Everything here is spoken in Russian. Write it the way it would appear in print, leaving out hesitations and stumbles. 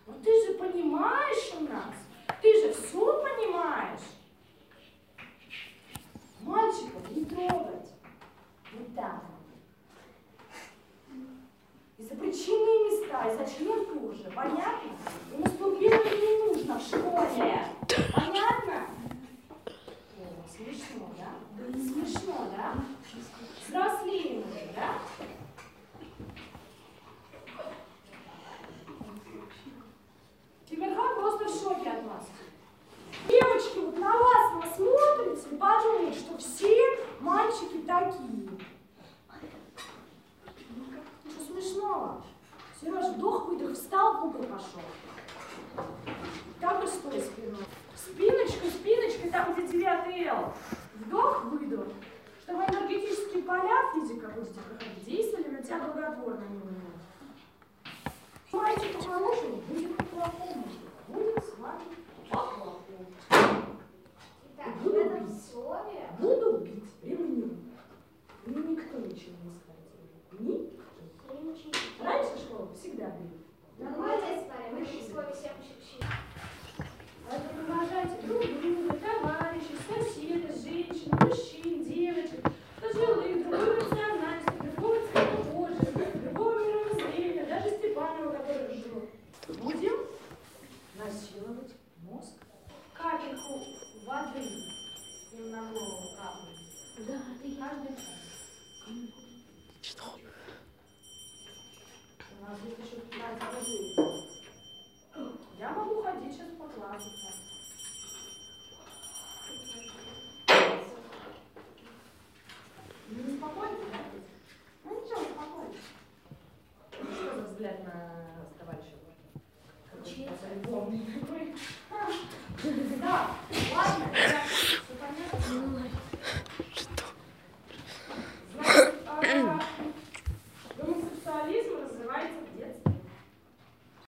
Ну ты же понимаешь у нас, ты же все понимаешь. Мальчиков не трогать. Вот так. И за причинные места, и за член тоже. Понятно? И наступление не нужно в школе. Понятно? О, смешно, да? Смешно, да? Взрослее уже, да? Тимирхан просто в шоке от вас. Девочки, вот на вас насмотрятся и подумают, что все мальчики такие. Что смешного? Сережа, вдох-выдох, встал, в угол пошел. Так и стой спиной. Спиночкой, спиночкой, там где 9 Л. Вдох-выдох. Чтобы энергетические поля физика будете проходить, действовали на тебя благотворно. Мальчику хорошему будет по-плохому. Будет с вами по-плохому. Итак, в этом слове Буду бить ремнем. Мне никто ничего не скажет. Никто. Раньше школу всегда били. молодец, Мария, мы в слове всем учили. Поэтому уважайте друг друга, товарищей, соседей, женщин, мужчин, девочек, пожилых, другой национальности, другого цвета кожи, другого мировоззрения, даже Степанова, который жил. Будем насиловать мозг. Капельку воды им на голову капнуть. Да, ты каждый час. У нас есть еще 15 рублей. Я могу ходить сейчас по классу. Не успокойтесь, да? Ну ничего, успокойтесь. Что за взгляд на товарища? Какой-то любовный такой. Да, ладно, все понятно.